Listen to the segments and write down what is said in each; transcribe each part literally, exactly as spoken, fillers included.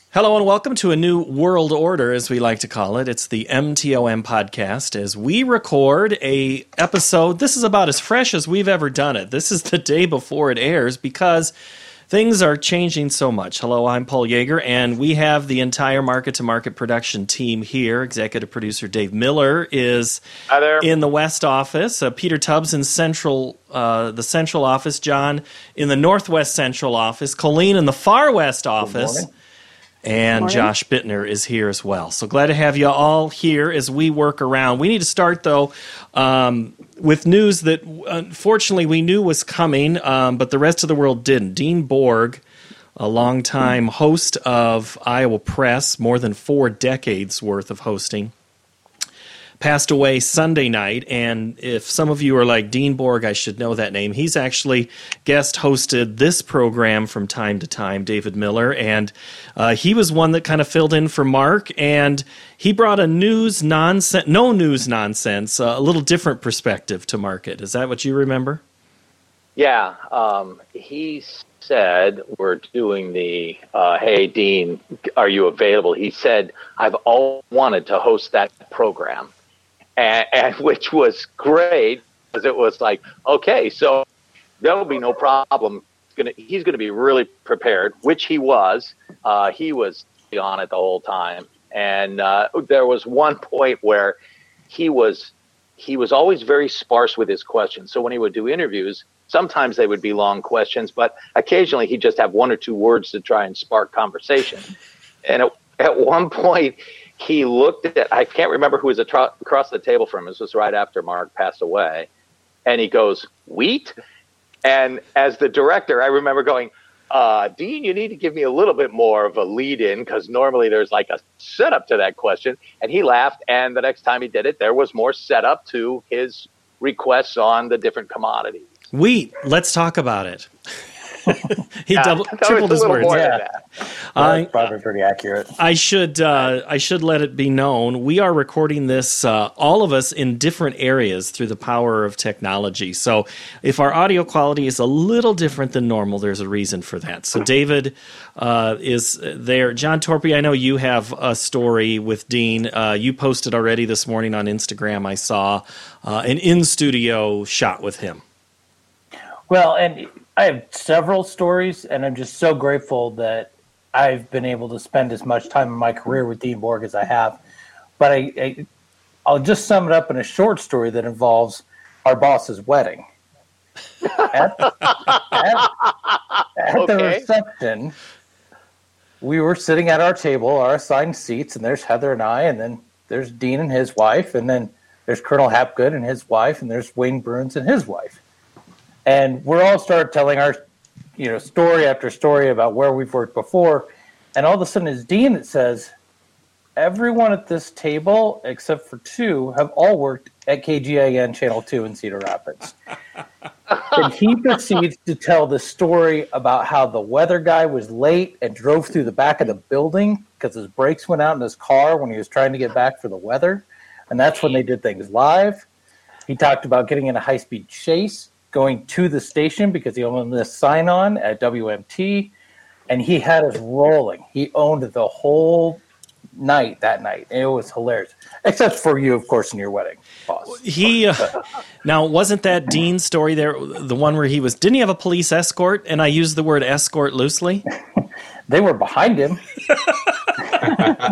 Hello and welcome to a new world order, as we like to call it. It's the M T O M podcast as we record a episode. This is about as fresh as we've ever done it. This is the day before it airs because things are changing so much. Hello, I'm Paul Yeager, and we have the entire Market to Market production team here. Executive producer Dave Miller is Hi there. in the West office. Uh, Peter Tubbs in Central, uh, the Central office. John in the Northwest Central office. Colleen in the Far West office. And Josh Bittner is here as well. So glad to have you all here as we work around. We need to start, though, um, with news that unfortunately we knew was coming, um, but the rest of the world didn't. Dean Borg, a longtime host of Iowa Press, more than four decades worth of hosting, passed away Sunday night. And if some of you are like, Dean Borg, I should know that name. He's actually guest hosted this program from time to time, David Miller. And uh, he was one that kind of filled in for Mark. And he brought a news nonsense, no news nonsense, uh, a little different perspective to Market. Is that what you remember? Yeah. Um, he said, we're doing the, uh, hey, Dean, are you available? He said, I've always wanted to host that program. And, and which was great because it was like, okay, so there'll be no problem. Gonna, he's going to be really prepared, which he was. Uh, he was on it the whole time. And uh, there was one point where he was he was always very sparse with his questions. So when he would do interviews, sometimes they would be long questions, but occasionally he'd just have one or two words to try and spark conversation. And at, at one point, he looked at, I can't remember who was atro- across the table from him. This was right after Mark passed away. And he goes, wheat? And as the director, I remember going, uh, Dean, you need to give me a little bit more of a lead in because normally there's like a setup to that question. And he laughed. And the next time he did it, there was more setup to his requests on the different commodities. Wheat, let's talk about it. he yeah, double, tripled his words. Yeah. Uh, That's probably pretty accurate. I should uh, I should let it be known we are recording this, uh, all of us in different areas through the power of technology. So if our audio quality is a little different than normal, there's a reason for that. So David uh, is there. John Torpy, I know you have a story with Dean. Uh, you posted already this morning on Instagram. I saw uh, an in-studio shot with him. Well, and I have several stories, and I'm just so grateful that I've been able to spend as much time in my career with Dean Borg as I have. But I, I, I'll just sum it up in a short story that involves our boss's wedding. At, at, at Okay. the reception, we were sitting at our table, our assigned seats, and there's Heather and I, and then there's Dean and his wife, and then there's Colonel Hapgood and his wife, and there's Wayne Bruins and his wife. And we're all start telling our, you know, story after story about where we've worked before. And all of a sudden it's Dean that says, everyone at this table, except for two, have all worked at K G A N Channel two in Cedar Rapids. And he proceeds to tell the story about how the weather guy was late and drove through the back of the building because his brakes went out in his car when he was trying to get back for the weather. And that's when they did things live. He talked about getting in a high-speed chase, going to the station because he owned this sign-on at W M T, and he had us rolling. He owned the whole night that night. It was hilarious, except for you, of course, in your wedding, boss. He uh, now wasn't that Dean's story there the one where he was? Didn't he have a police escort? And I use the word escort loosely. They were behind him. They're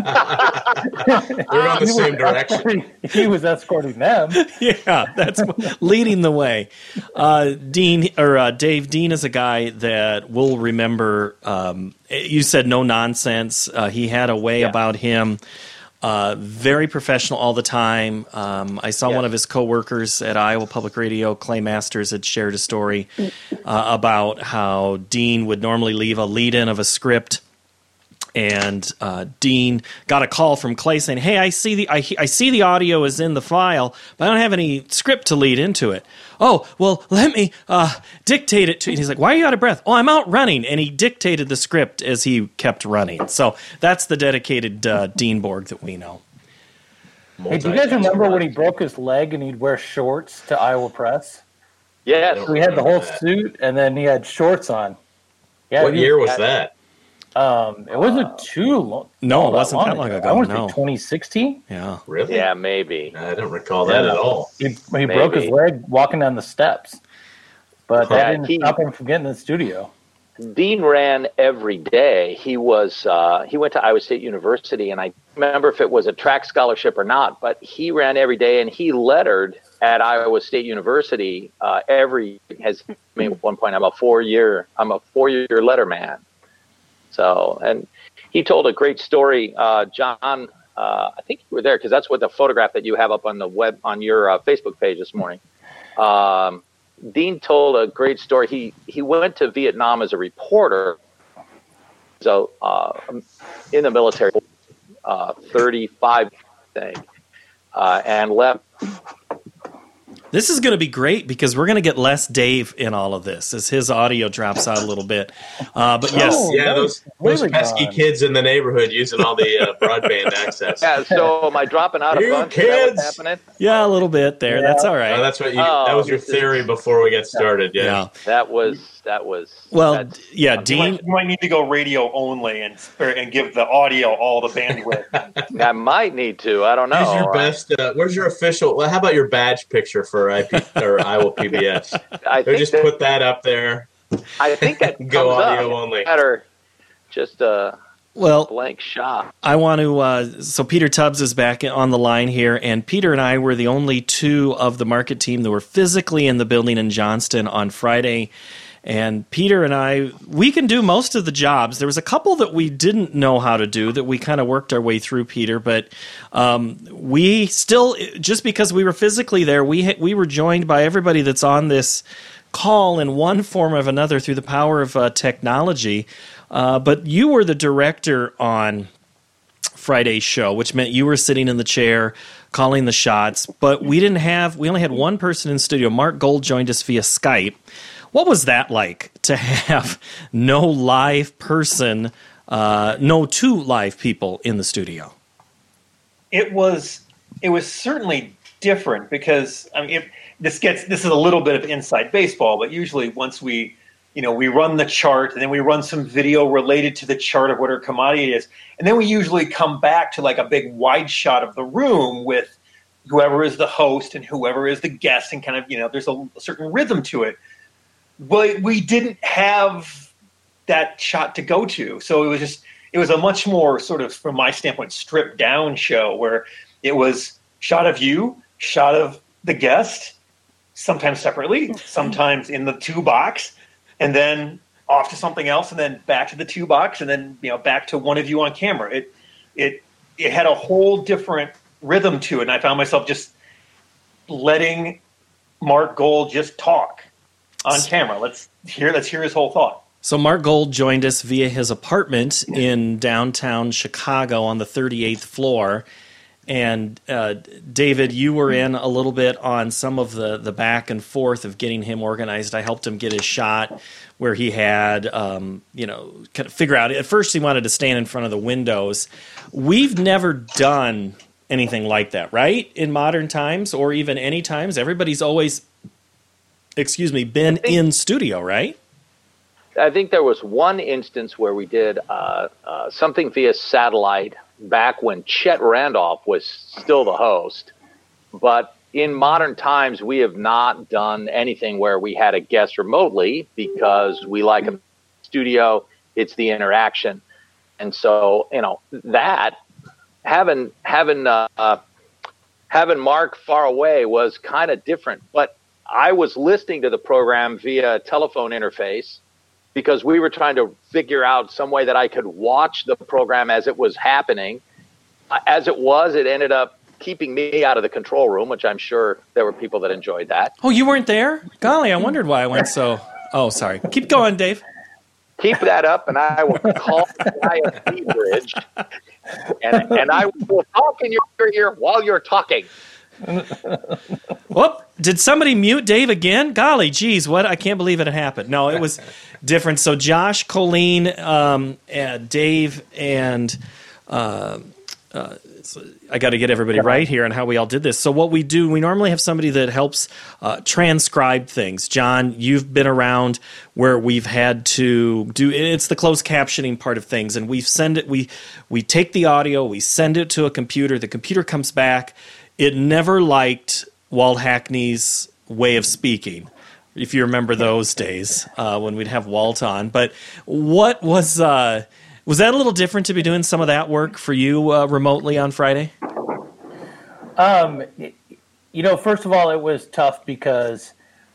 on the same direction. He was escorting them. Yeah, that's leading the way. Uh, Dean or uh, Dave, Dean is a guy that we'll remember. Um, you said no nonsense. Uh, he had a way Yeah. about him. Uh, very professional all the time. Um, I saw Yes. one of his coworkers at Iowa Public Radio, Clay Masters, had shared a story uh, about how Dean would normally leave a lead-in of a script, and uh, Dean got a call from Clay saying, "Hey, I see the I, I see the audio is in the file, but I don't have any script to lead into it." "Oh, well, let me uh, dictate it to you." And he's like, "Why are you out of breath?" "Oh, I'm out running." And he dictated the script as he kept running. So that's the dedicated uh, Dean Borg that we know. Hey, do you guys remember when he broke his leg and he'd wear shorts to Iowa Press? Yes. So he had the whole suit and then he had shorts on. Yeah, What he- year was that? Um, it wasn't too long. No, it wasn't that long ago. I want to no. say twenty sixteen. Yeah. Really? Yeah, maybe. I don't recall that Yeah. at all. He, he broke his leg walking down the steps, but Yeah, that didn't he- stop him from getting in the studio. Dean ran every day. He was uh, he went to Iowa State University, and I remember if it was a track scholarship or not, but he ran every day, and he lettered at Iowa State University uh, every. Has I mean, at one point, I'm a four year I'm a four year letter man. So, and he told a great story, uh, John. Uh, I think you were there because that's what the photograph that you have up on the web on your uh, Facebook page this morning. Um, Dean told a great story. He he went to Vietnam as a reporter, so uh, in the military, uh, thirty-five, I think, uh, and left. This is going to be great because we're going to get less Dave in all of this as his audio drops out a little bit. Uh, but yes, Oh, Yeah, those those really pesky gone. kids in the neighborhood using all the uh, broadband access. Yeah, so am I dropping out a You bunch? Is that kids! what's happening? yeah, a little bit there. That's all Oh, right. that's what you. Oh, that was your this is- theory before we get started. Yeah. Yeah. That was that was Well, that's- yeah, You might, Dean. you might need to go radio only and or, and give the audio all the bandwidth. I might need to. I don't know. Where's your best? Uh, where's your official? Well, how about your badge picture for I P or Iowa P B S? I Or think just that, put that up there. I think that Go comes audio up. only. Better just a Well, blank shot. I want to. Uh, so Peter Tubbs is back on the line here, and Peter and I were the only two of the market team that were physically in the building in Johnston on Friday. And Peter and I, we can do most of the jobs. There was a couple that we didn't know how to do that we kind of worked our way through, Peter. But um, we still, just because we were physically there, we ha- we were joined by everybody that's on this call in one form or another through the power of uh, technology. Uh, but you were the director on Friday's show, which meant you were sitting in the chair calling the shots. But we didn't have, we only had one person in studio. Mark Gold joined us via Skype. What was that like to have no live person, uh, no two live people in the studio? It was it was certainly different because I mean if this gets this is a little bit of inside baseball, but usually once we you know we run the chart and then we run some video related to the chart of what our commodity is, and then we usually come back to like a big wide shot of the room with whoever is the host and whoever is the guest, and kind of you know there's a, a certain rhythm to it. But we didn't have that shot to go to, so it was just it was a much more sort of, from my standpoint, stripped down show where it was shot of you, shot of the guest, sometimes separately, sometimes in the two box, and then off to something else, and then back to the two box, and then you know back to one of you on camera. It it it had a whole different rhythm to it, and I found myself just letting Mark Gold just talk on camera. Let's hear let's hear his whole thought. So Mark Gold joined us via his apartment in downtown Chicago on the thirty-eighth floor. And uh, David, you were in a little bit on some of the, the back and forth of getting him organized. I helped him get his shot where he had, um, you know, kind of figure out. At first he wanted to stand in front of the windows. We've never done anything like that, right? In modern times or even any times. Everybody's always, excuse me, been in studio, right? I think there was one instance where we did uh, uh, something via satellite back when Chet Randolph was still the host. But in modern times, we have not done anything where we had a guest remotely because we like a studio. It's the interaction. And so, you know, that having having uh, uh, having Mark far away was kind of different. But I was listening to the program via telephone interface, because we were trying to figure out some way that I could watch the program as it was happening. Uh, as it was, it ended up keeping me out of the control room, which I'm sure there were people that enjoyed that. Oh, you weren't there? Golly, I wondered why I went so... Oh, sorry. Keep going, Dave. Keep that up, and I will call the guy at T Bridge, and, and I will talk in your ear while you're talking. Whoop! Did somebody mute Dave again? Golly, geez, what? I can't believe it had happened. No, it was different. So Josh, Colleen, um, uh, Dave, and uh, uh, I got to get everybody right here on how we all did this. So what we do, we normally have somebody that helps uh, transcribe things. John, you've been around where we've had to do, it's the closed captioning part of things, and we send it, we we take the audio, we send it to a computer, the computer comes back. It never liked Walt Hackney's way of speaking, if you remember those days uh, when we'd have Walt on. But what was... Uh, Was that a little different to be doing some of that work for you uh, remotely on Friday? Um, you know, first of all, it was tough because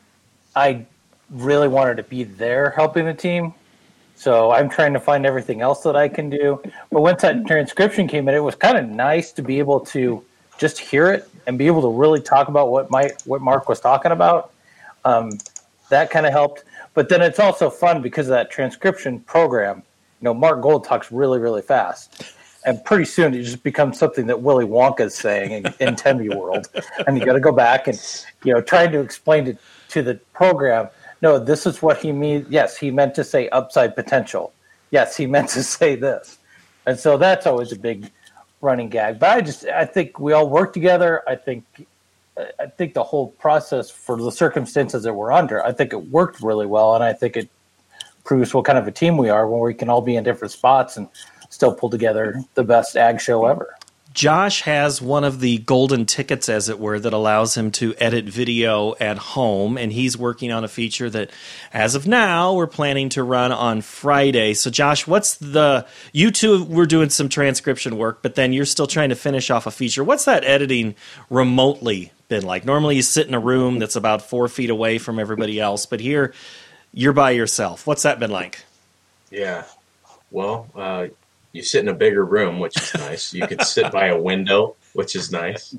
I really wanted to be there helping the team. So I'm trying to find everything else that I can do. But once that transcription came in, it was kind of nice to be able to just hear it and be able to really talk about what my, what Mark was talking about. Um, that kind of helped. But then it's also fun because of that transcription program. You know, Mark Gold talks really, really fast. And pretty soon it just becomes something that Willy Wonka is saying in, in Tenby World. And you got to go back and, you know, trying to explain to, to the program, no, this is what he means. Yes, he meant to say upside potential. Yes, he meant to say this. And so that's always a big running gag. But I just, I think we all work together. I think, I think the whole process for the circumstances that we're under, I think it worked really well. And I think it proves what kind of a team we are when we can all be in different spots and still pull together the best ag show ever. Josh has one of the golden tickets, as it were, that allows him to edit video at home, and he's working on a feature that, as of now, we're planning to run on Friday. So, Josh, what's the – you two were doing some transcription work, but then you're still trying to finish off a feature. What's that editing remotely been like? Normally you sit in a room that's about four feet away from everybody else, but here – you're by yourself. What's that been like? Yeah. Well, uh, you sit in a bigger room, which is nice. You could sit by a window, which is nice.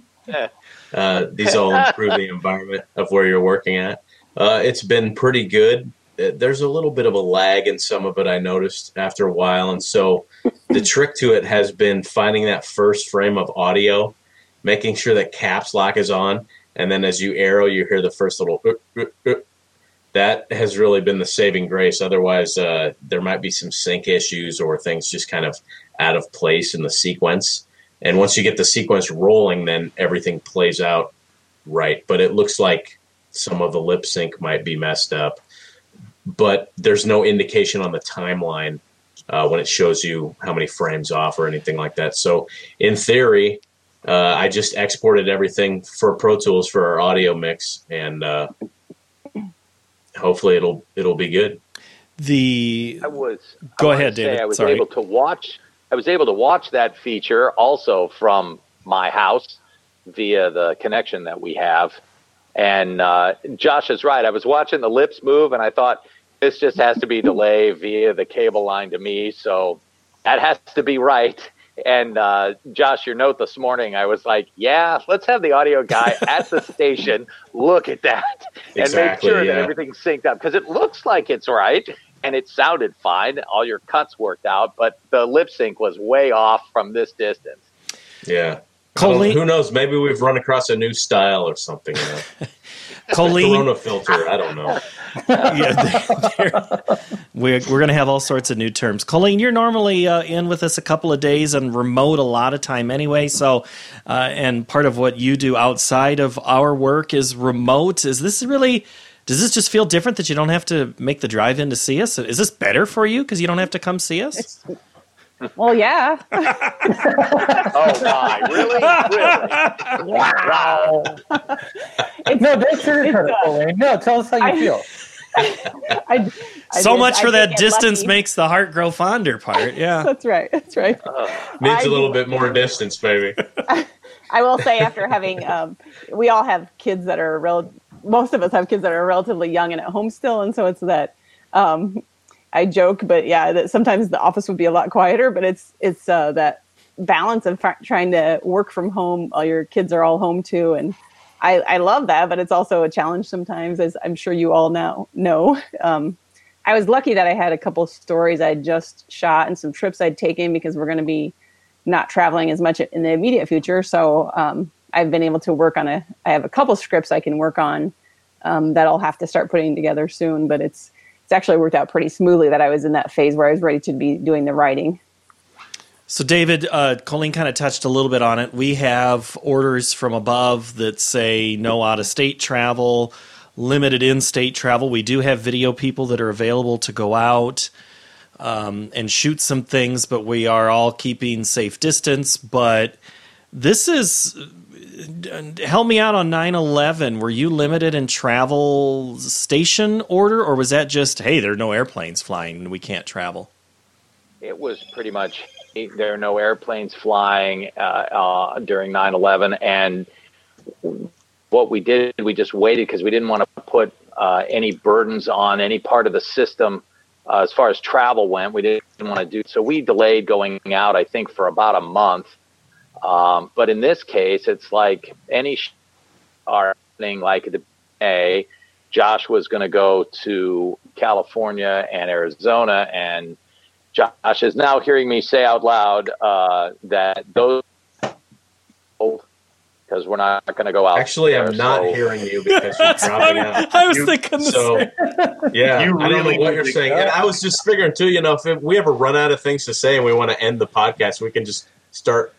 Uh, these all improve the environment of where you're working at. Uh, it's been pretty good. There's a little bit of a lag in some of it, I noticed after a while. And so the trick to it has been finding that first frame of audio, making sure that caps lock is on. And then as you arrow, you hear the first little uh, uh, uh, that has really been the saving grace. Otherwise, uh, there might be some sync issues or things just kind of out of place in the sequence. And once you get the sequence rolling, then everything plays out right. But it looks like some of the lip sync might be messed up. But there's no indication on the timeline uh, when it shows you how many frames off or anything like that. So in theory, uh, I just exported everything for Pro Tools for our audio mix, and uh, hopefully it'll it'll be good. The I was go I ahead, say David. I was Sorry. able to watch. I was able to watch that feature also from my house via the connection that we have. And uh, Josh is right. I was watching the lips move, and I thought this just has to be delayed via the cable line to me. So that has to be right. And uh, Josh, your note this morning, I was like, yeah, let's have the audio guy at the station look at that and Exactly, make sure yeah. that everything's synced up, because it looks like it's right and it sounded fine. All your cuts worked out, but the lip sync was way off from this distance. Yeah. Colleen- Who knows? Maybe we've run across a new style or something. You know? Colleen, Corona filter. I don't know. yeah, they're- they're- we're we're going to have all sorts of new terms. Colleen, you're normally uh, in with us a couple of days and remote a lot of time anyway. So, uh, and part of what you do outside of our work is remote. Is this really? Does this just feel different that you don't have to make the drive in to see us? Is this better for you because you don't have to come see us? Well, yeah. Oh, my. Really? Really? Wow. No, don't sugarcoat it, Colleen. No, tell us how you I- feel. I, I So did- much I for did that get distance lucky. makes the heart grow fonder part. Yeah. That's right. That's right. Needs I a little do- bit more distance, baby. I will say, after having, um, we all have kids that are rel- most of us have kids that are relatively young and at home still, and so it's that. Um, I joke, but yeah, that sometimes the office would be a lot quieter. But it's it's uh, that balance of fr- trying to work from home while your kids are all home too, and I, I love that. But it's also a challenge sometimes, as I'm sure you all now know. Um, I was lucky that I had a couple stories I'd just shot and some trips I'd taken, because we're going to be not traveling as much in the immediate future. So um, I've been able to work on a. I have a couple scripts I can work on um, that I'll have to start putting together soon. But it's. It's actually worked out pretty smoothly that I was in that phase where I was ready to be doing the writing. So, David, uh, Colleen kind of touched a little bit on it. We have orders from above that say no out-of-state travel, limited in-state travel. We do have video people that are available to go out um, and shoot some things, but we are all keeping safe distance. But this is... Help me out on nine eleven. Were you limited in travel station order, or was that just, hey, there are no airplanes flying and we can't travel? It was pretty much, there are no airplanes flying uh, uh, during nine eleven. And what we did, we just waited because we didn't want to put uh, any burdens on any part of the system uh, as far as travel went. We didn't want to do, so we delayed going out, I think, for about a month. Um, but in this case, it's like any sh- are happening like the A. Josh was going to go to California and Arizona, and Josh is now hearing me say out loud uh, that those, because we're not going to go out. Actually, there, I'm not so. hearing you because you're dropping out. I was You- thinking the so, same. Yeah, You I don't really know what need you're to saying. go. And I was just figuring, too, you know, if we ever run out of things to say and we want to end the podcast, we can just start.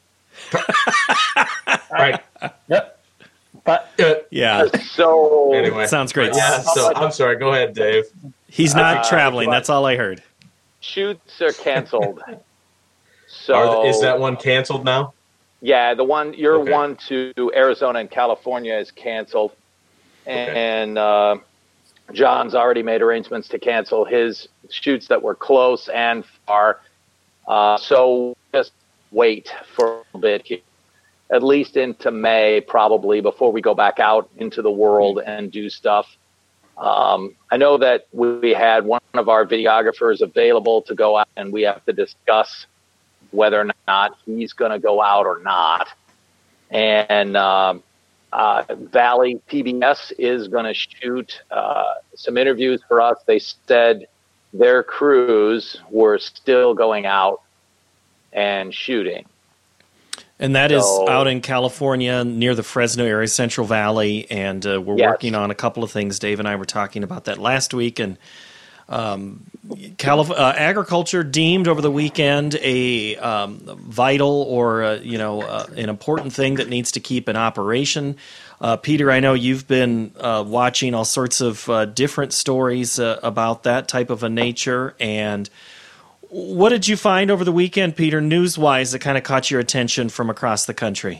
Right. Yep. But Uh, Yeah, So anyway. sounds great. Yeah, so I'm sorry. Go ahead, Dave. He's not Uh, traveling. That's all I heard. shoots are canceled. So Are, is that one canceled now? Yeah, the one your Okay. one to Arizona and California is canceled, and uh, John's already made arrangements to cancel his shoots that were close and far. Uh, so just wait for a little bit here, at least into May, probably before we go back out into the world and do stuff. Um, I know that we had one of our videographers available to go out, and we have to discuss whether or not he's going to go out or not. And um, uh, Valley P B S is going to shoot uh, some interviews for us. They said their crews were still going out and shooting. And that is So- out in California near the Fresno area, Central Valley, and uh, we're Yes. working on a couple of things. Dave and I were talking about that last week, and um, Calif- uh, agriculture deemed over the weekend a um, vital or uh, you know uh, an important thing that needs to keep in operation. Uh, Peter, I know you've been uh, watching all sorts of uh, different stories uh, about that type of a nature, and what did you find over the weekend, Peter, news-wise, that kind of caught your attention from across the country?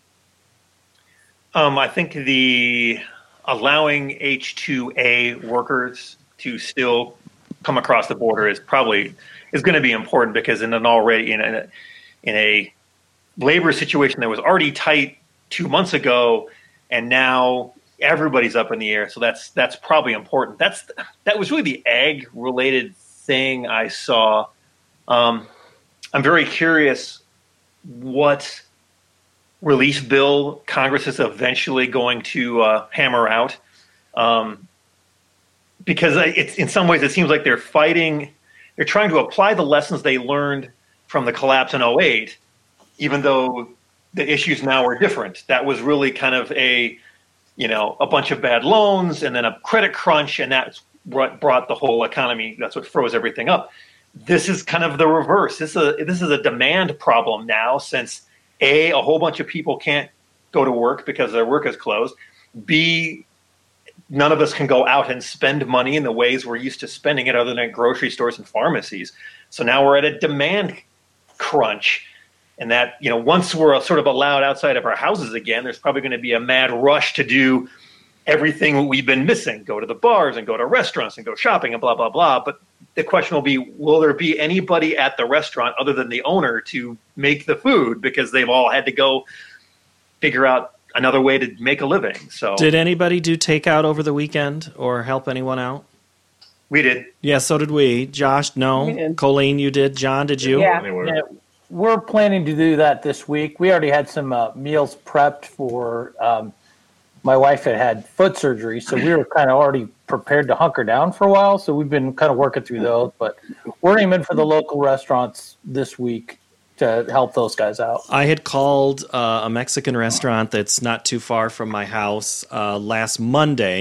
Um, I think the allowing H two A workers to still come across the border is probably is going to be important, because in an already in a in a labor situation that was already tight two months ago, and now everybody's up in the air. So that's that's probably important. That's that was really the ag related thing I saw. Um, I'm very curious what relief bill Congress is eventually going to uh, hammer out, um, because it's in some ways it seems like they're fighting, they're trying to apply the lessons they learned from the collapse in oh eight, even though the issues now are different. That was really kind of a, you know, a bunch of bad loans and then a credit crunch, and that's what brought the whole economy. That's what froze everything up. This is kind of the reverse. This is a, this is a demand problem now, since A, a whole bunch of people can't go to work because their work is closed. B, none of us can go out and spend money in the ways we're used to spending it, other than at grocery stores and pharmacies. So now we're at a demand crunch. And that, you know, once we're sort of allowed outside of our houses again, there's probably going to be a mad rush to do everything we've been missing, go to the bars and go to restaurants and go shopping and blah, blah, blah. But the question will be, will there be anybody at the restaurant other than the owner to make the food, because they've all had to go figure out another way to make a living? So Did anybody do takeout over the weekend or help anyone out? we did. Yeah, so did we. Josh, no. We did. Colleen, you did. John, did you? Yeah. Anywhere. yeah, we're planning to do that this week. We already had some uh, meals prepped for. Um, my wife had had foot surgery, so we were kind of already prepared to hunker down for a while. So we've been kind of working through those, but we're aiming for the local restaurants this week to help those guys out. I had called uh, a Mexican restaurant that's not too far from my house uh, last Monday,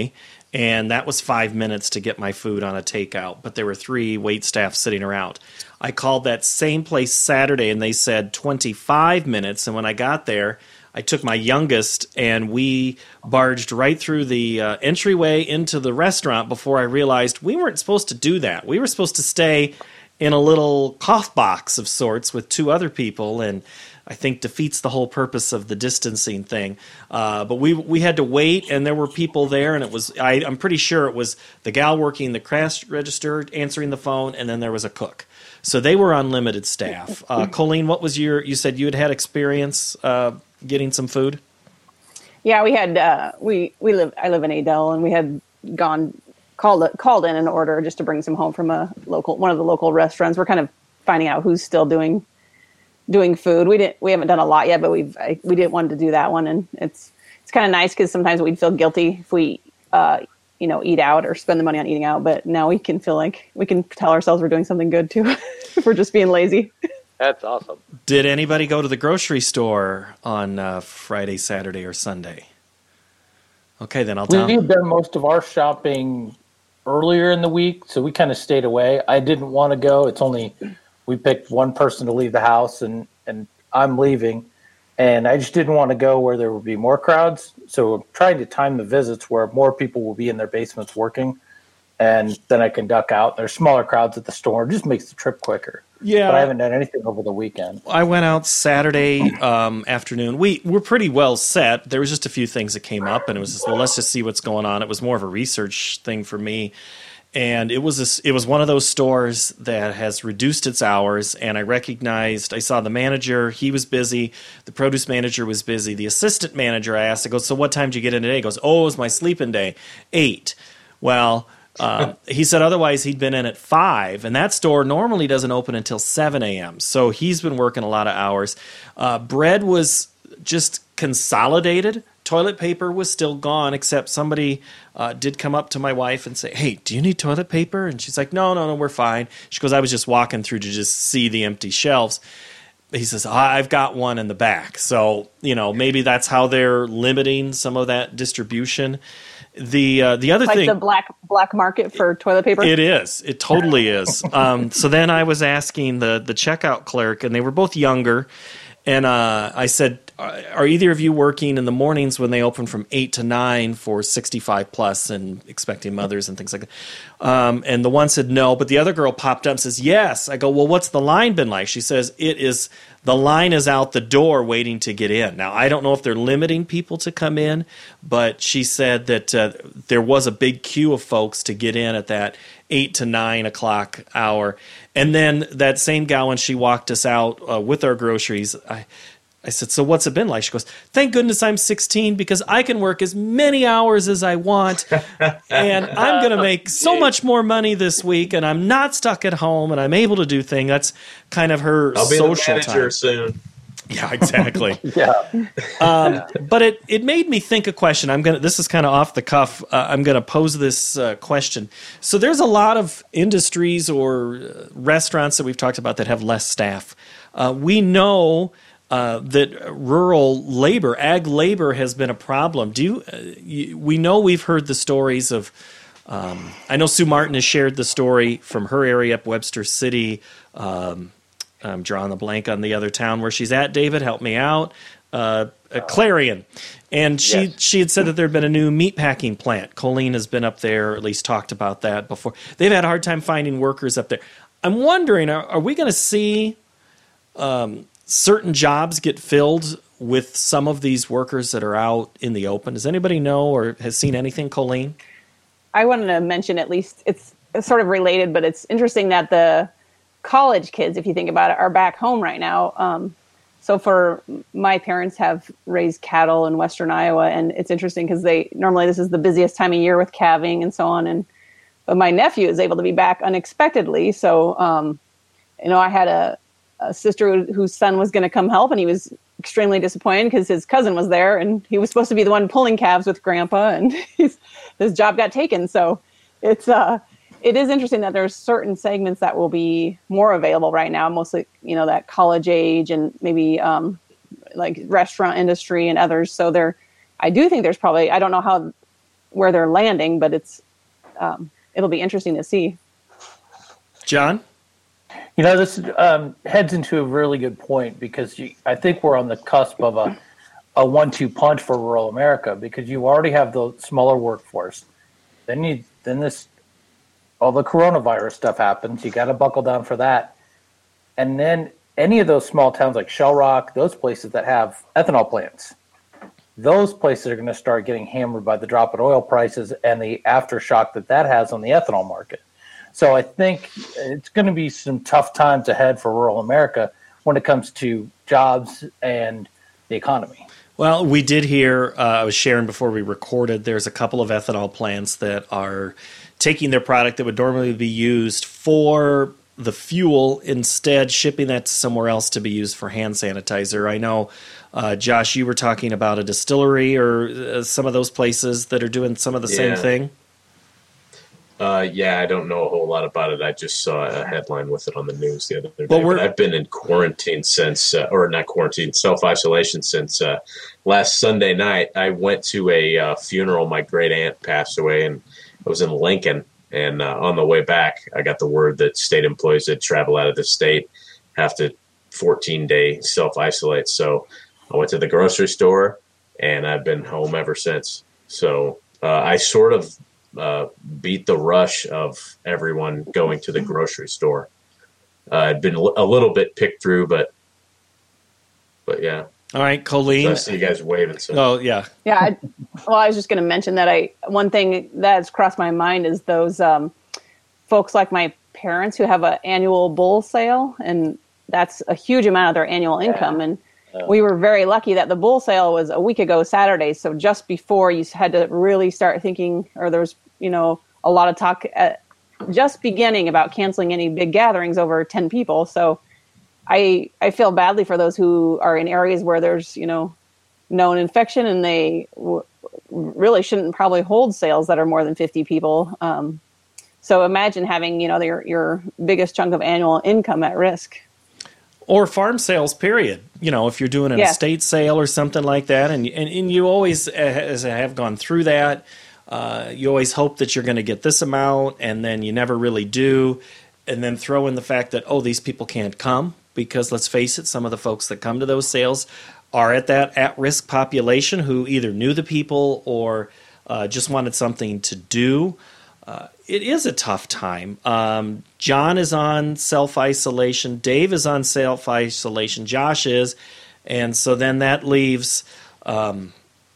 and that was five minutes to get my food on a takeout, but there were three wait staff sitting around. I called that same place Saturday, and they said twenty-five minutes, and when I got there, I took my youngest, and we barged right through the uh, entryway into the restaurant before I realized we weren't supposed to do that. We were supposed to stay in a little cough box of sorts with two other people, and I think defeats the whole purpose of the distancing thing. Uh, but we we had to wait, and there were people there, and it was I, I'm pretty sure it was the gal working the cash register, answering the phone, and then there was a cook. So they were on limited staff. Uh, Colleen, what was your? You said you had had experience uh, getting some food. Yeah, we had uh, we we live. I live in Adel, and we had gone called called in an order just to bring some home from a local one of the local restaurants. We're kind of finding out who's still doing. doing food. We didn't, we haven't done a lot yet, but we've, I, we didn't want to do that one. And it's, it's kind of nice because sometimes we'd feel guilty if we, uh, you know, eat out or spend the money on eating out. But now we can feel like we can tell ourselves we're doing something good too, if we're just being lazy. That's awesome. Did anybody go to the grocery store on uh, Friday, Saturday, or Sunday? Okay, then I'll tell We've done most of our shopping earlier in the week, so we kind of stayed away. I didn't want to go. It's only, we picked one person to leave the house, and, and I'm leaving. And I just didn't want to go where there would be more crowds. So I'm trying to time the visits where more people will be in their basements working. And then I can duck out. There's smaller crowds at the store. It just makes the trip quicker. Yeah. But I haven't done anything over the weekend. I went out Saturday um, afternoon. We were pretty well set. There was just a few things that came up, and it was just, well, let's just see what's going on. It was more of a research thing for me. And it was a, it was one of those stores that has reduced its hours, and I recognized, I saw the manager, he was busy, the produce manager was busy, the assistant manager, I asked, I go, so what time did you get in today? He goes, oh, it was my sleeping day, eight. Well, uh, he said otherwise he'd been in at five, and that store normally doesn't open until seven a.m., so he's been working a lot of hours. Uh, bread was just consolidated. Toilet paper was still gone, except somebody uh, did come up to my wife and say, hey, do you need toilet paper? And she's like, no, no, no, we're fine. She goes, I was just walking through to just see the empty shelves. He says, I've got one in the back. So, you know, maybe that's how they're limiting some of that distribution. The uh, the other like thing, the black black market for toilet paper. It is. It totally is. Um, so then I was asking the the checkout clerk, and they were both younger, and uh, I said, are either of you working in the mornings when they open from eight to nine for sixty-five plus and expecting mothers and things like that? Um, and the one said no, but the other girl popped up and says, yes. I go, well, what's the line been like? She says, it is, the line is out the door waiting to get in. Now, I don't know if they're limiting people to come in, but she said that uh, there was a big queue of folks to get in at that eight to nine o'clock hour. And then that same gal, when she walked us out uh, with our groceries, I I said, so what's it been like? She goes, thank goodness I'm sixteen because I can work as many hours as I want, and I'm going to make so much more money this week, and I'm not stuck at home, and I'm able to do things. That's kind of her I'll be social the manager time. soon. Yeah, exactly. Yeah. Um, but it, it made me think a question. I'm gonna. This is kind of off the cuff. Uh, I'm going to pose this uh, question. So there's a lot of industries or uh, restaurants that we've talked about that have less staff. Uh, we know uh, that rural labor, ag labor, has been a problem. Do you, uh, you, we know we've heard the stories of. Um, I know Sue Martin has shared the story from her area up Webster City. Um, I'm drawing the blank on the other town where she's at. David, help me out. Uh, uh, Clarion. And she, Yes. she had said that there had been a new meat packing plant. Colleen has been up there, or at least talked about that before. They've had a hard time finding workers up there. I'm wondering, are, are we going to see um, certain jobs get filled with some of these workers that are out in the open? Does anybody know or has seen anything, Colleen? I wanted to mention, at least it's, it's sort of related, but it's interesting that the college kids, if you think about it, are back home right now. Um, so for my parents have raised cattle in Western Iowa, and it's interesting because they normally this is the busiest time of year with calving and so on. And but my nephew is able to be back unexpectedly. So um, you know, I had a, a sister who, whose son was going to come help, and he was extremely disappointed because his cousin was there, and he was supposed to be the one pulling calves with Grandpa, and he's, his job got taken. So it's uh. It is interesting that there's certain segments that will be more available right now, mostly, you know, that college age and maybe um, like restaurant industry and others. So there, I do think there's probably, I don't know how where they're landing, but it's um, it'll be interesting to see. John? You know, this um, heads into a really good point because you, I think we're on the cusp of a, a one two punch for rural America because you already have the smaller workforce. Then you then this all the coronavirus stuff happens. You got to buckle down for that. And then any of those small towns like Shell Rock, those places that have ethanol plants, those places are going to start getting hammered by the drop in oil prices and the aftershock that that has on the ethanol market. So I think it's going to be some tough times ahead for rural America when it comes to jobs and the economy. Well, we did hear, uh, I was sharing before we recorded, there's a couple of ethanol plants that are taking their product that would normally be used for the fuel, instead shipping that to somewhere else to be used for hand sanitizer. I know, uh, Josh, you were talking about a distillery or uh, some of those places that are doing some of the Yeah. same thing. Uh, yeah, I don't know a whole lot about it. I just saw a headline with it on the news the other day. Well, we're- but I've been in quarantine since, uh, or not quarantine, self-isolation since uh, last Sunday night. I went to a uh, funeral. My great aunt passed away, and I was in Lincoln. And uh, on the way back, I got the word that state employees that travel out of the state have to fourteen-day self-isolate. So I went to the grocery store, and I've been home ever since. So uh, I sort of uh, beat the rush of everyone going to the grocery store. Uh, I'd been a little bit picked through, but but yeah. All right, So Colleen. I see you guys waving. So. Oh, yeah. Yeah. I, well, I was just going to mention that I one thing that's crossed my mind is those um, folks like my parents who have an annual bull sale, and that's a huge amount of their annual income. And we were very lucky that the bull sale was a week ago Saturday, so just before you had to really start thinking, or there was, you know, a lot of talk at just beginning about canceling any big gatherings over ten people. So I I feel badly for those who are in areas where there's, you know, known infection, and they w- really shouldn't probably hold sales that are more than fifty people. Um, so imagine having, you know, your your biggest chunk of annual income at risk. Or farm sales, period. You know, if you're doing an Yeah. estate sale or something like that, and and, and you always, as I have gone through that, uh, you always hope that you're going to get this amount, and then you never really do. And then throw in the fact that, oh, these people can't come, because let's face it, some of the folks that come to those sales are at that at-risk population who either knew the people or uh, just wanted something to do. Uh, it is a tough time. Um, John is on self-isolation. Dave is on self-isolation. Josh is. And so then that leaves um,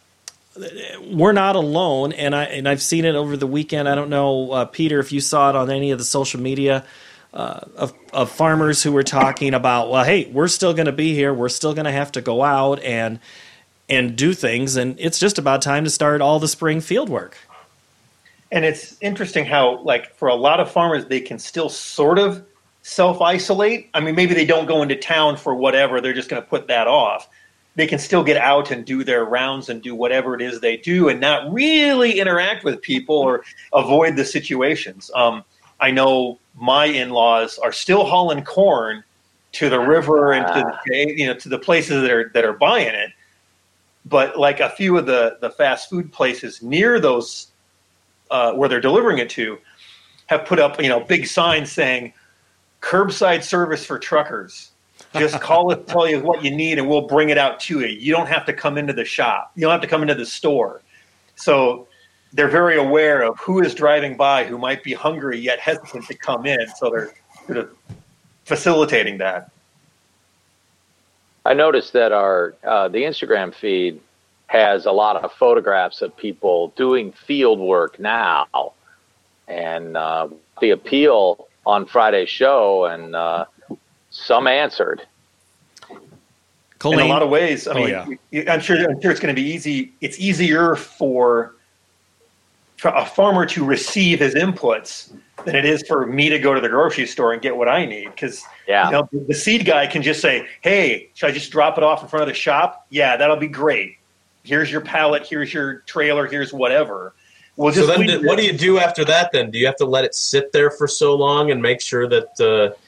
we're not alone. And, I, and I've seen it over the weekend. I don't know, uh, Peter, if you saw it on any of the social media uh, of, of farmers who were talking about, well, hey, we're still going to be here. We're still going to have to go out and and do things. And it's just about time to start all the spring field work. And it's interesting how, like, for a lot of farmers, they can still sort of self-isolate. I mean, maybe they don't go into town for whatever. They're just going to put that off. They can still get out and do their rounds and do whatever it is they do and not really interact with people or avoid the situations. Um, I know my in-laws are still hauling corn to the river and to the, you know, to the places that are that are buying it. But like a few of the, the fast food places near those Uh, where they're delivering it to, have put up, you know, big signs saying curbside service for truckers. Just call it, tell you what you need, and we'll bring it out to you. You don't have to come into the shop. You don't have to come into the store. So they're very aware of who is driving by who might be hungry yet hesitant to come in. So they're sort of facilitating that. I noticed that our uh, the Instagram feed has a lot of photographs of people doing field work now, and uh, the appeal on Friday's show, and uh, some answered. Colleen? In a lot of ways, I Oh, mean, yeah. you- I'm sure, I'm sure it's going to be easy. It's easier for, for a farmer to receive his inputs than it is for me to go to the grocery store and get what I need. Because Yeah. you know, the seed guy can just say, "Hey, should I just drop it off in front of the shop? Yeah, that'll be great. Here's your pallet. Here's your trailer. Here's whatever." We'll So just then, leave do, it. what do you do after that? Then do you have to let it sit there for so long and make sure that uh,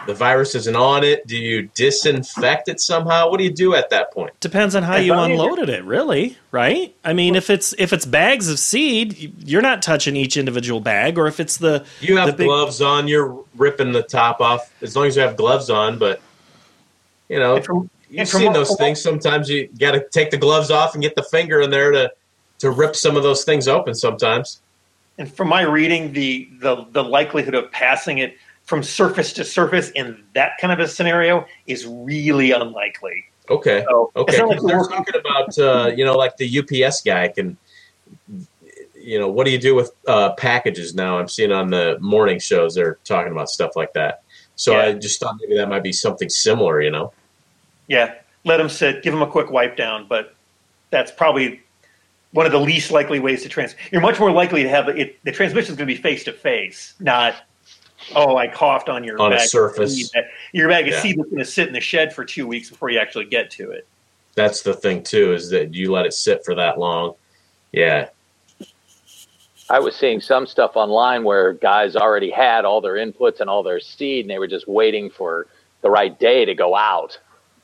the virus isn't on it? Do you disinfect it somehow? What do you do at that point? Depends on how you unloaded it, really, right? I mean, if it's if it's bags of seed, you're not touching each individual bag, or if it's the you have the big, gloves on, you're ripping the top off as long as you have gloves on. But you know, from, you've seen those what, things. Sometimes you got to take the gloves off and get the finger in there to to rip some of those things open. Sometimes. And from my reading, the the the likelihood of passing it from surface to surface in that kind of a scenario is really unlikely. Okay. So, okay. Like they're talking about, uh, you know, like the U P S guy can, you know, what do you do with uh, packages now? I'm seeing on the morning shows they're talking about stuff like that. So yeah. I just thought maybe that might be something similar, you know? Yeah. Let them sit, give them a quick wipe down, but that's probably one of the least likely ways to trans. You're much more likely to have it. The transmission is going to be face to face, not, oh, I coughed on your on bag a surface. Your bag of yeah. seed is going to sit in the shed for two weeks before you actually get to it. That's the thing too, is that you let it sit for that long. Yeah. I was seeing some stuff online where guys already had all their inputs and all their seed, and they were just waiting for the right day to go out.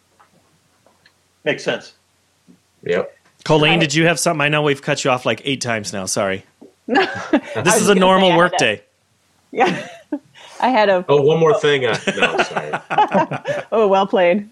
Makes sense. Yep. Colleen, did you have something? I know we've cut you off like eight times now. Sorry. This is a normal work day. Yeah. I had a... Oh, one more thing. Uh, no, sorry. Oh, well played.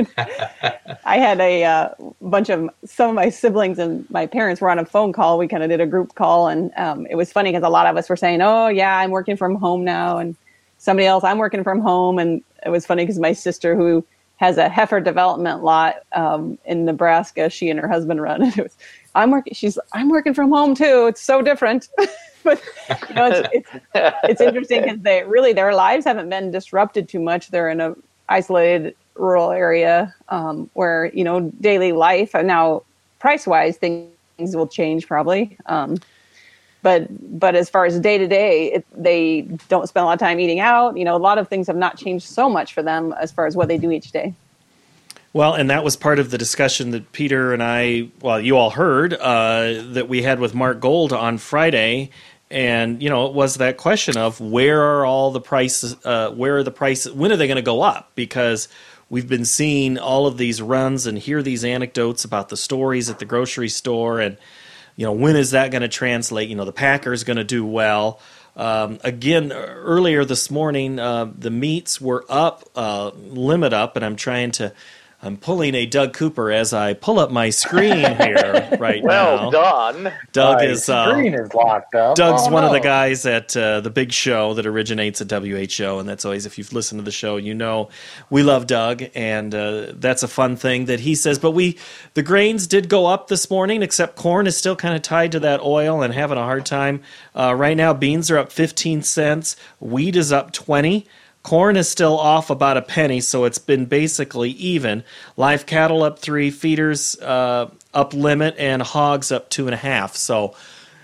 I had a uh, bunch of... Some of my siblings and my parents were on a phone call. We kind of did a group call, and um, it was funny because a lot of us were saying, oh, yeah, I'm working from home now, and somebody else, I'm working from home, and it was funny because my sister, who has a heifer development lot um, in Nebraska, she and her husband run, and it was, I'm working, she's, I'm working from home too. It's so different. But you know, it's it's, it's interesting because they really their lives haven't been disrupted too much. They're in a isolated rural area um, where you know daily life and now price wise things will change probably. Um, but but as far as day to day, they don't spend a lot of time eating out. You know, a lot of things have not changed so much for them as far as what they do each day. Well, and that was part of the discussion that Peter and I, well, you all heard uh, that we had with Mark Gold on Friday. And, you know, it was that question of where are all the prices, uh, where are the prices, when are they going to go up? Because we've been seeing all of these runs and hear these anecdotes about the stories at the grocery store. And, you know, when is that going to translate? You know, the Packers going to do well. Um, again, earlier this morning, uh, the meats were up, uh, limit up, and I'm trying to... I'm pulling a Doug Cooper as I pull up my screen here right well now. Well done. Doug my is uh, screen is locked up. Doug's oh, one no. of the guys at uh, the big show that originates at W H O, and that's always, if you've listened to the show, you know we love Doug, and uh, that's a fun thing that he says. But we, the grains did go up this morning, except corn is still kind of tied to that oil and having a hard time. Uh, right now, beans are up fifteen cents, wheat is up twenty. Corn is still off about a penny, so it's been basically even. Live cattle up three, feeders uh, up limit, and hogs up two and a half. So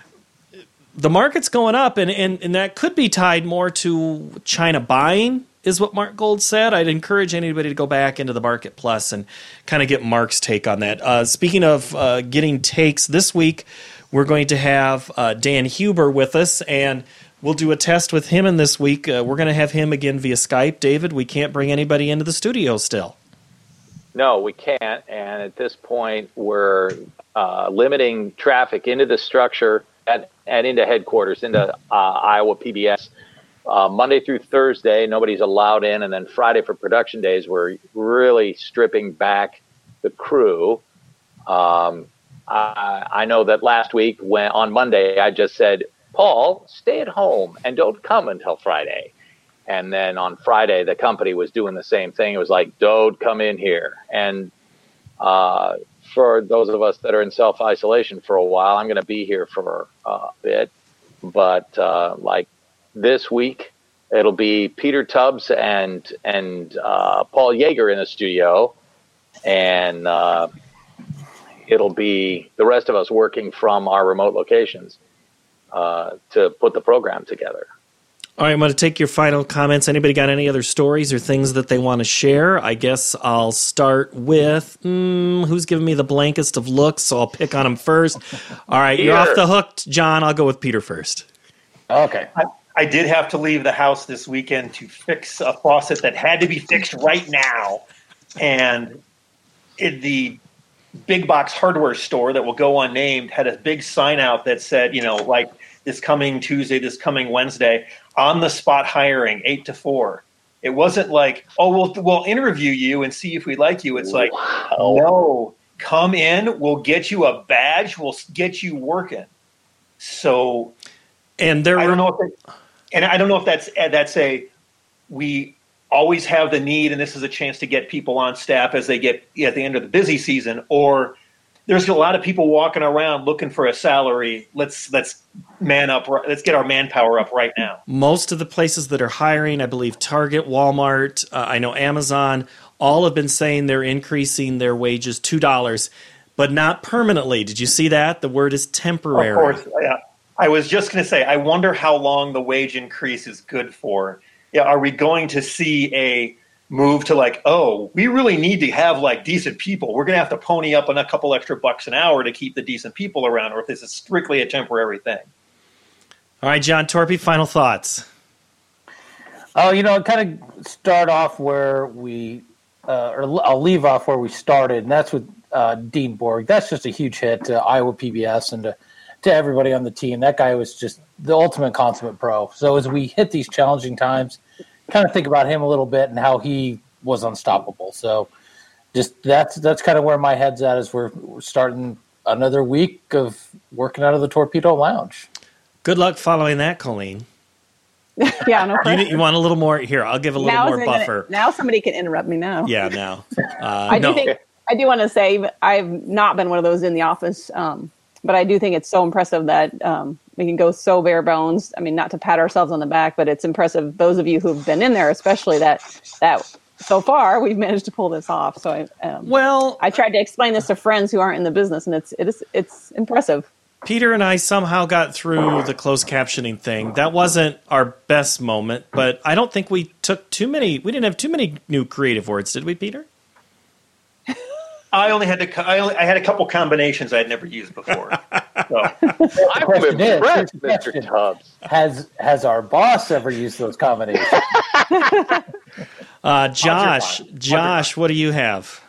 the market's going up, and, and, and that could be tied more to China buying, is what Mark Gold said. I'd encourage anybody to go back into the Market Plus and kind of get Mark's take on that. Uh, speaking of uh, getting takes, this week we're going to have uh, Dan Huber with us, and we'll do a test with him in this week. Uh, we're going to have him again via Skype. David, we can't bring anybody into the studio still. No, we can't. And at this point, we're uh, limiting traffic into the structure and, and into headquarters, into uh, Iowa P B S. Uh, Monday through Thursday, nobody's allowed in. And then Friday for production days, we're really stripping back the crew. Um, I, I know that last week, when on Monday, I just said, Paul, stay at home and don't come until Friday. And then on Friday, the company was doing the same thing. It was like, don't come in here. And uh, for those of us that are in self-isolation for a while, I'm going to be here for a bit. But uh, like this week, it'll be Peter Tubbs and and uh, Paul Yeager in the studio. And uh, it'll be the rest of us working from our remote locations. Uh, to put the program together. All right, I'm going to take your final comments. Anybody got any other stories or things that they want to share? I guess I'll start with mm, who's giving me the blankest of looks, so I'll pick on him first. All right, Peter. You're off the hook, John. I'll go with Peter first. Okay. I, I did have to leave the house this weekend to fix a faucet that had to be fixed right now. And it, the big box hardware store that will go unnamed had a big sign out that said, you know, like this coming Tuesday, this coming Wednesday, on the spot hiring, eight to four. It wasn't like, oh, we'll, we'll interview you and see if we like you. It's like, wow. No, come in, we'll get you a badge, we'll get you working. So, and there I were, don't know if it, and I don't know if that's that's a we always have the need, and this is a chance to get people on staff as they get at the end of the busy season, or there's a lot of people walking around looking for a salary. Let's let's man up. Let's get our manpower up right now. Most of the places that are hiring, I believe Target, Walmart, uh, I know Amazon, all have been saying they're increasing their wages two dollars, but not permanently. Did you see that? The word is temporary. Of course, yeah. I was just going to say, I wonder how long the wage increase is good for. Yeah, are we going to see a move to like, oh, we really need to have like decent people. We're going to have to pony up on a couple extra bucks an hour to keep the decent people around, or if this is strictly a temporary thing. All right, John Torpy, final thoughts. Oh, you know, kind of start off where we, uh, or I'll leave off where we started, and that's with uh, Dean Borg. That's just a huge hit to Iowa P B S and to to everybody on the team. That guy was just the ultimate consummate pro. So as we hit these challenging times, kind of think about him a little bit and how he was unstoppable. So just that's that's kind of where my head's at as we're, we're starting another week of working out of the Torpedo Lounge. Good luck following that, Colleen. Yeah, no you, you want a little more? Here, I'll give a little now more buffer. Gonna, now somebody can interrupt me now. Yeah, now. Uh, I do no. think I do want to say I've not been one of those in the office, um, but I do think it's so impressive that um, we can go so bare bones. I mean, not to pat ourselves on the back, but it's impressive. Those of you who've been in there, especially that that so far we've managed to pull this off. So I, um, well, I tried to explain this to friends who aren't in the business, and it's it is it's impressive. Peter and I somehow got through the closed captioning thing. That wasn't our best moment, but I don't think we took too many. We didn't have too many new creative words, did we, Peter? I only had to. I, only, I had a couple combinations I'd never used before. So. I'm impressed, Mister Tubbs. Has has our boss ever used those combinations? uh, Josh, Josh, what do you have?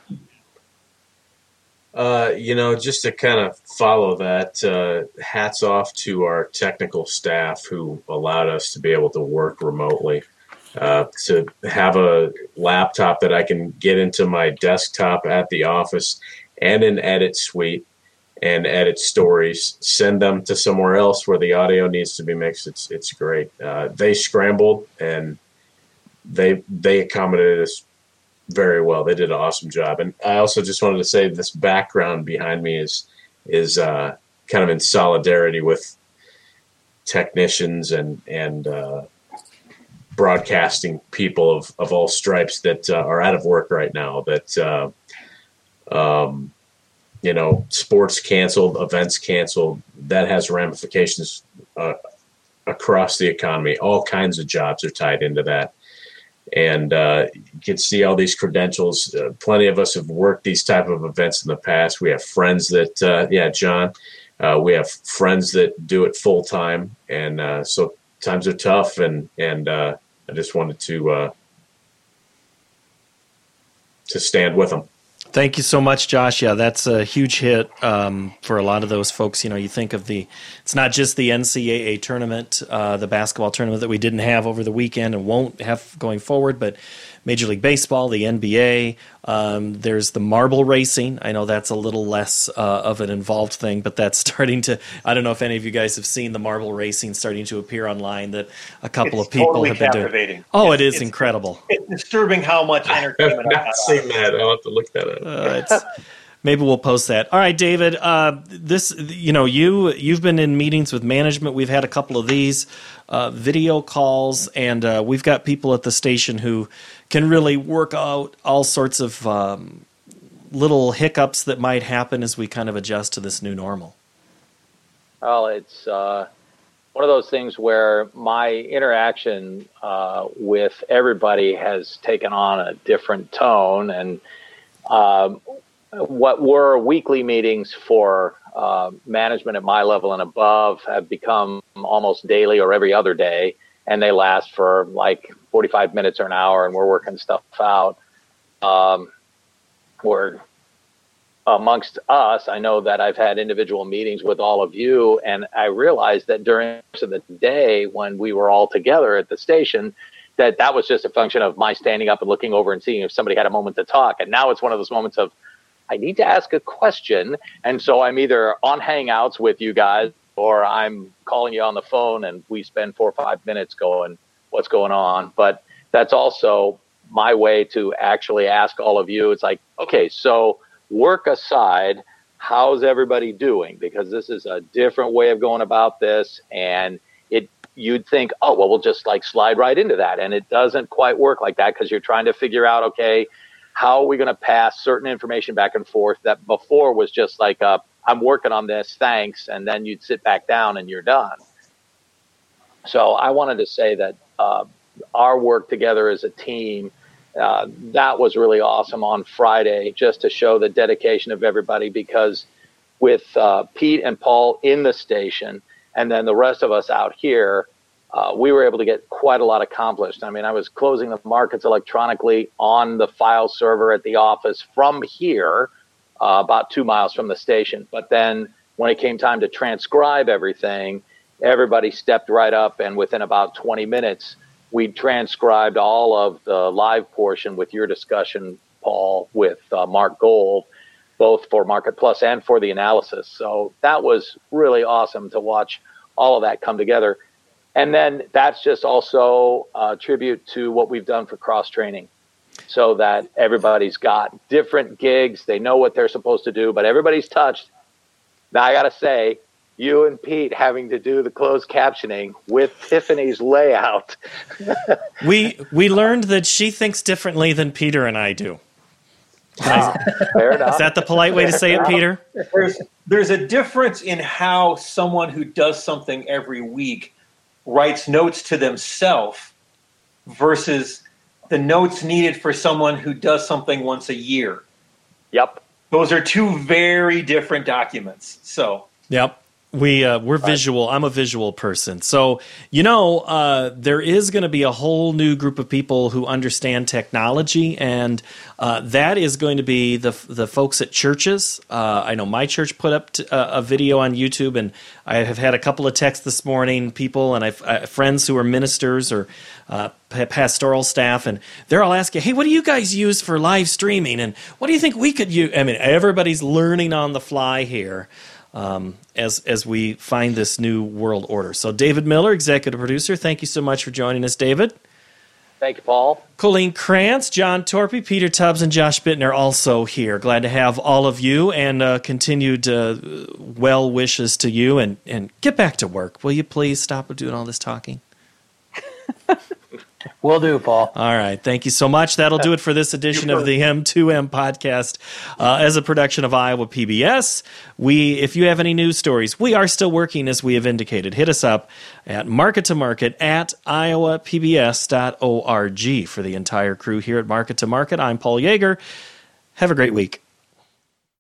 Uh, you know, just to kind of follow that, uh, hats off to our technical staff who allowed us to be able to work remotely. Uh, to have a laptop that I can get into my desktop at the office and an edit suite and edit stories, send them to somewhere else where the audio needs to be mixed. It's it's great. Uh, they scrambled and they they accommodated us very well. They did an awesome job. And I also just wanted to say this background behind me is is uh, kind of in solidarity with technicians and and uh, broadcasting people of, of all stripes that uh, are out of work right now, that, uh, um, you know, sports canceled, events canceled. That has ramifications uh, across the economy. All kinds of jobs are tied into that. And uh, you can see all these credentials. Uh, plenty of us have worked these type of events in the past. We have friends that, uh, yeah, John, uh, we have friends that do it full time. And uh, so times are tough, and, and, uh, I just wanted to uh, to stand with them. Thank you so much, Josh. Yeah, that's a huge hit um, for a lot of those folks. You know, you think of the, it's not just the N C double A tournament, uh, the basketball tournament that we didn't have over the weekend and won't have going forward, but Major League Baseball, the N B A, um, there's the marble racing. I know that's a little less uh, of an involved thing, but that's starting to, I don't know if any of you guys have seen the marble racing starting to appear online, that a couple it's of people totally have been captivating. doing. Oh, it's, it is it's, incredible. It's disturbing how much entertainment I have not seen that. I'll have to look that up. Uh, it's, maybe we'll post that. All right, David. Uh, this, you know, you you've been in meetings with management. We've had a couple of these uh, video calls, and uh, we've got people at the station who can really work out all sorts of um, little hiccups that might happen as we kind of adjust to this new normal. Well, it's uh, one of those things where my interaction uh, with everybody has taken on a different tone, and um, what were weekly meetings for uh, management at my level and above have become almost daily or every other day. and they last for like forty-five minutes or an hour, and we're working stuff out. Um, we're amongst us. I know that I've had individual meetings with all of you, and I realized that during the day when we were all together at the station, that that was just a function of my standing up and looking over and seeing if somebody had a moment to talk. And now it's one of those moments of, I need to ask a question. And so I'm either on Hangouts with you guys, or I'm calling you on the phone, and we spend four or five minutes going, what's going on? But that's also my way to actually ask all of you. It's like, okay, so work aside, how's everybody doing? Because this is a different way of going about this. And it, you'd think, oh, well, we'll just like slide right into that. And it doesn't quite work like that, because you're trying to figure out, okay, how are we going to pass certain information back and forth that before was just like, uh, I'm working on this, thanks. And then you'd sit back down and you're done. So I wanted to say that uh, our work together as a team, Uh, that was really awesome on Friday, just to show the dedication of everybody, because with uh, Pete and Paul in the station and then the rest of us out here, uh, we were able to get quite a lot accomplished. I mean, I was closing the markets electronically on the file server at the office from here, uh, about two miles from the station. But then when it came time to transcribe everything, everybody stepped right up, and within about twenty minutes, we transcribed all of the live portion with your discussion, Paul, with uh, Mark Gold, both for Market Plus and for the analysis. So that was really awesome to watch all of that come together. And then that's just also a tribute to what we've done for cross-training, so that everybody's got different gigs. They know what they're supposed to do, but everybody's touched. Now, I got to say, you and Pete having to do the closed captioning with Tiffany's layout. we we learned that she thinks differently than Peter and I do. Oh, fair enough. Is that the polite way to say it, Peter? There's, there's a difference in how someone who does something every week writes notes to themselves versus the notes needed for someone who does something once a year. Yep. Those are two very different documents. So. Yep. We, uh, we're visual. I'm a visual person. So, you know, uh, there is going to be a whole new group of people who understand technology, and uh, that is going to be the the folks at churches. Uh, I know my church put up t- uh, a video on YouTube, and I have had a couple of texts this morning, people, and I've uh, friends who are ministers or uh, pastoral staff, and they're all asking, hey, what do you guys use for live streaming? And what do you think we could use? I mean, everybody's learning on the fly here. Um, as as we find this new world order. So David Miller, executive producer, thank you so much for joining us, David. Thank you, Paul. Colleen Krantz, John Torpy, Peter Tubbs, and Josh Bittner also here. Glad to have all of you, and uh, continued uh, well wishes to you. And, and get back to work. Will you please stop doing all this talking? Will do, Paul. All right. Thank you so much. That'll do it for this edition of the M two M podcast, uh, as a production of Iowa P B S. We, if you have any news stories, we are still working, as we have indicated. Hit us up at market to market at iowa p b s dot org. For the entire crew here at Market to Market, I'm Paul Yeager. Have a great week.